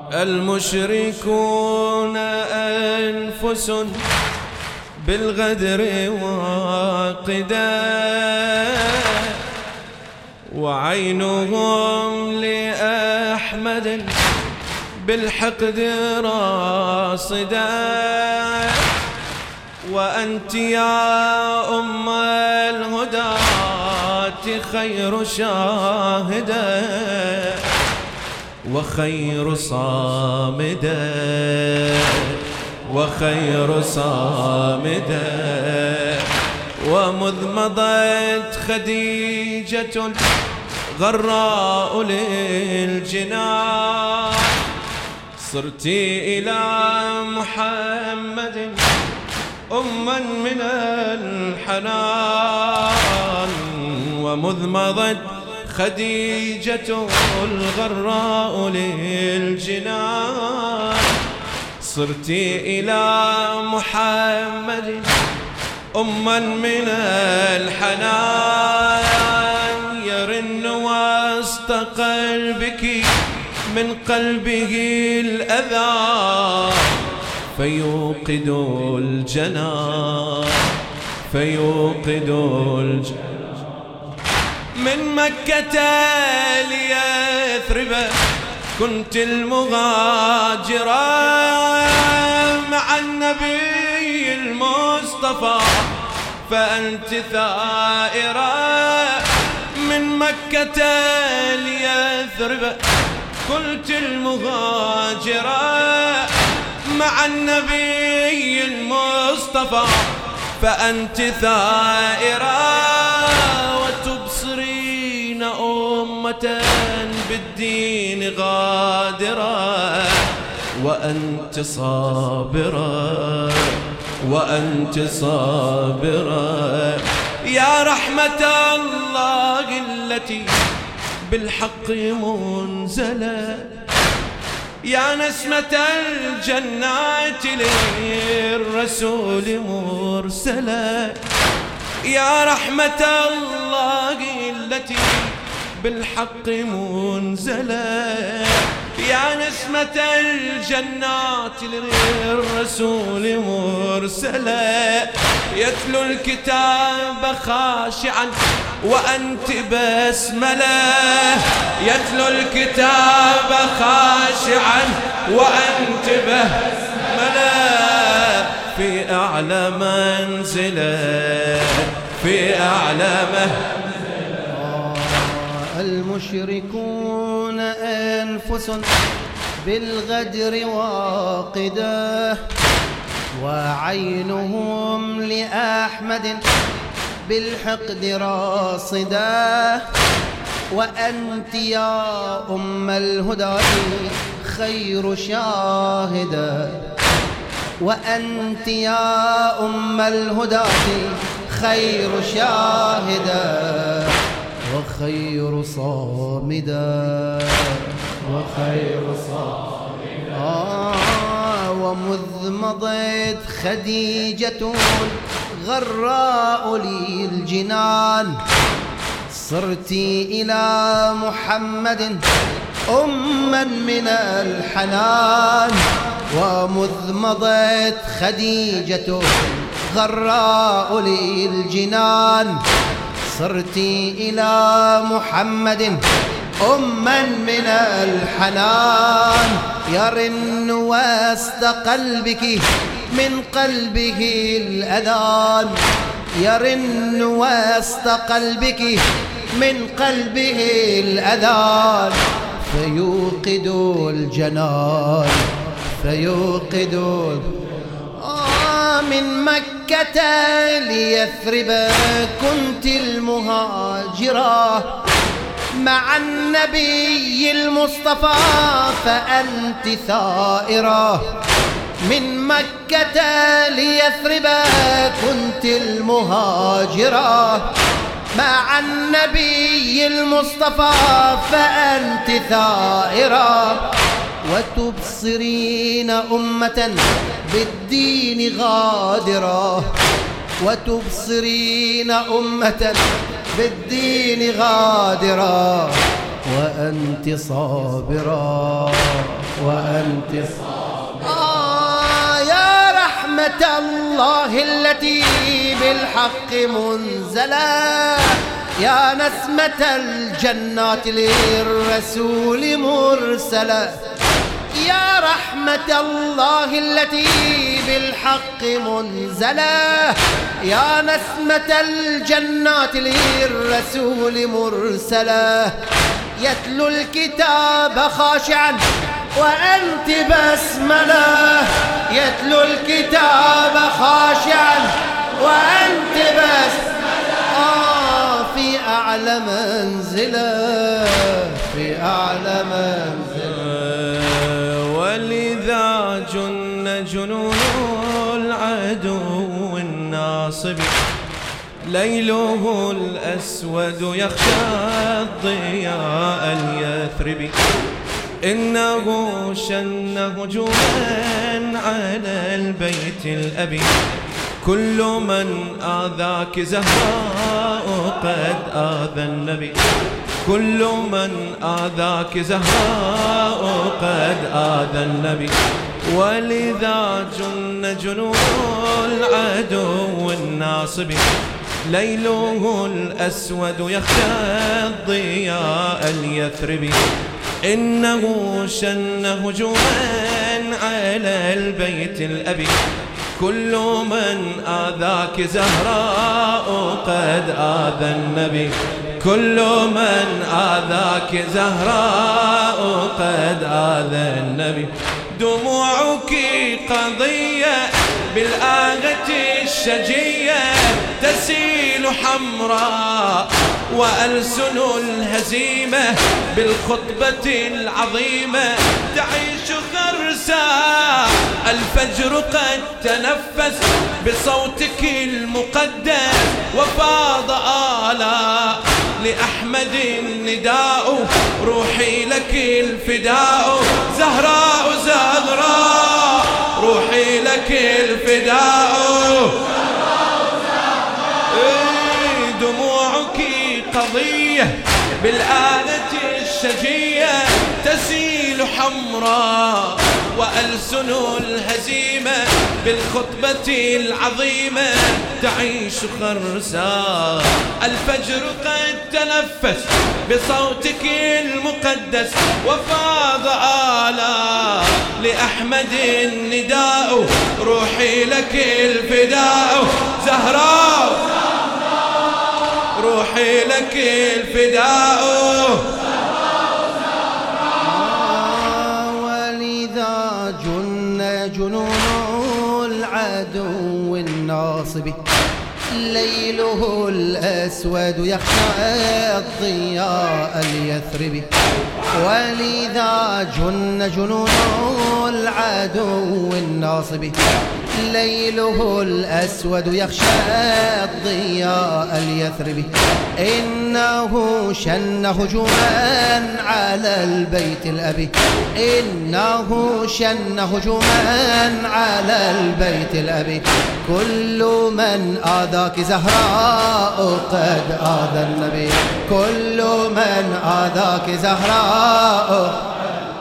المشركون أنفس بالغدر واقدة، وعينهم لأحمد بالحقد راصدة. وأنت يا أم الهداة خير شاهدة وخير صامدة وخير صامدة. ومذ مضت خديجة غراء للجنان، صرت إلى محمد أما من الحنان. ومذ مضت خديجة الغراء للجنان، صرت إلى محمد أما من الحنان. يرن وسط قلبك من قلبه الأذى، فيوقد الجنان فيوقد الجنان. من مكة ليثرب كنت المغاجرة مع النبي المصطفى، فأنت ثائرة. من مكة ليثرب كنت المغاجرة مع النبي المصطفى، فأنت ثائرة. وتبصرين أمة بالدين غادرة، وأنت صابرة وأنت صابرة. يا رحمة الله التي بالحق منزلة، يا نسمة الجنات للرسول مرسلة. يا رحمة الله التي بالحق منزلة، يا نسمة الجنات للرسول مرسلة. يتلو الكتاب خاشعا وأنت بسملة، يتلو الكتاب خاشعا وأنت بسملة. في أعلى منزلة في أعلى منزلة. المشركون أنفس بالغدر واقدة، وعينهم لأحمد بالحقد راصدة. وأنت يا أم الهدى خير شاهدة، وأنت يا أم الهدى خير شاهدة وخير صامدة وخير صامدة. ومذ مضت خديجة غراء للجنان، صرت إلى محمد أما من الحنان. ومذ مضت خديجة غراء للجنان، صرت إلى محمد أما من الحنان. يرن وسط قلبك من قلبه الأذان، يرن وسط قلبك من قلبه الأذان. فيوقد الجنان فيوقد من مكة ليثرب كنت المهاجرة مع النبي المصطفى، فأنت ثائرة. من مكة ليثرب كنت المهاجرة مع النبي المصطفى، فأنت ثائرة. وتبصرين أمة بالدين غادرة، وتبصرين أمة بالدين غادرة، وأنت صابرة وأنت يا رحمة الله التي بالحق منزلة، يا نسمة الجنات للرسول مرسلة، يا رحمة الله التي بالحق منزلة، يا نسمة الجنات للرسول مرسلة، يتلو الكتاب خاشعا وأنت بسملة، يتلو الكتاب خاشعا وأنت بسملة، في أعلى منزلة، في أعلى منزلة. ولذا جن جنون العدو الناصب، ليله الأسود يخشى الضياء اليثربي، إنه شن هجوما على البيت الأبي، كل من آذاك زهراء قد آذى النبي، كل من آذاك زهراء قد آذى النبي. ولذا جن جنون العدو الناصب، ليله الأسود يخشى الضياء اليثربي، إنه شن هجوما على البيت الأبي، كل من آذاك زهراء قد آذى النبي، كل من آذاك زهراء قد آذى النبي. دموعك قضية بالآغة الشجية تسيل حمراء، وألسن الهزيمة بالخطبة العظيمة تعيش خرساء. الفجر قد تنفس بصوتك المقدس وفاض آلاء، لأحمد النداء روحي لك الفداء، زهراء زهراء روحي لك الفداء. دموعك قضية بالآلة الشجية تسيل حمراء، وألسن الهزيمة بالخطبة العظيمة تعيش خرساء. الفجر قد تنفس بصوتك المقدس وفاض آلاء، لأحمد النداء روحي لك الفداء، زهراء روحي لك الفداء. ولذا جن جنون العدو الناصب، ليله الأسود يخشى الضياء اليثربي، ولذا جن جنون العدو الناصب، ليله الأسود يخشى الضياء اليثربي، إنه شن هجوما على البيت الأبي، إنه شن هجوما على البيت الأبي، كل من آذاك زهراء قد آذى النبي، كل من آذاك زهراء.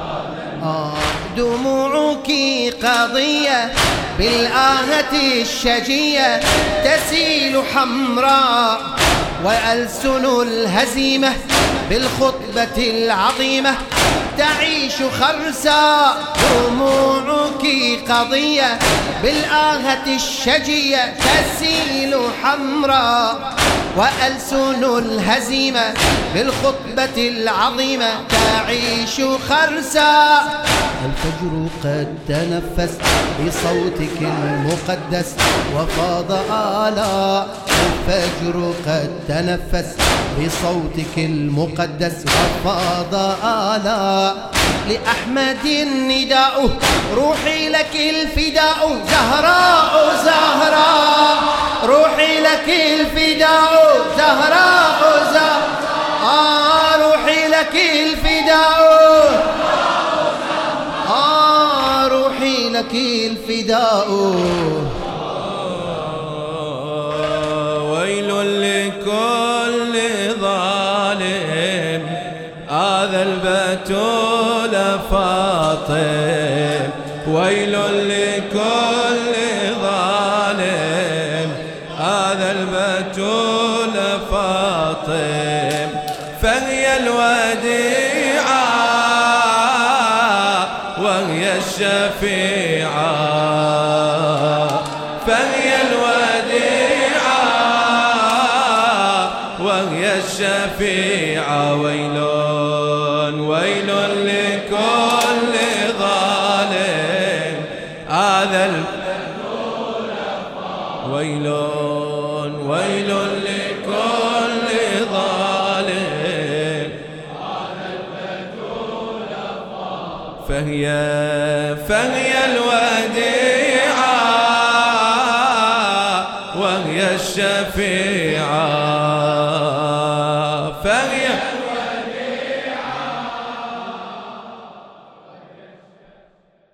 دموعك قضية بالآهة الشجية تسيل حمراء، وألسن الهزيمة بالخطبة العظيمة تعيش خرساء. دموعك قضية بالآهة الشجية تسيل حمراء، وألسن الهزيمة بالخطبة العظيمة تعيش خرساء. الفجر قد تنفس بصوتك المقدس وفاض آلاء، الفجر قد تنفس بصوتك المقدس وفاض آلاء، لأحمد النداء روحي لك الفداء، زهراء زهراء روحي لك الفداء، زهراء زهراء روحي لك الفداء، روحي لك الفداء. ويل لكل ظالم هذا البتول فاطم ويل لكل ظالم هذا البتول فاطم فهي الوديعة وهي الشفيعة فهي الوديعة وهي الشفيعة ويل ويل لكل ظالم هذا ويل ويل لكل ظالم فهي الوديعة وهي الشفيعة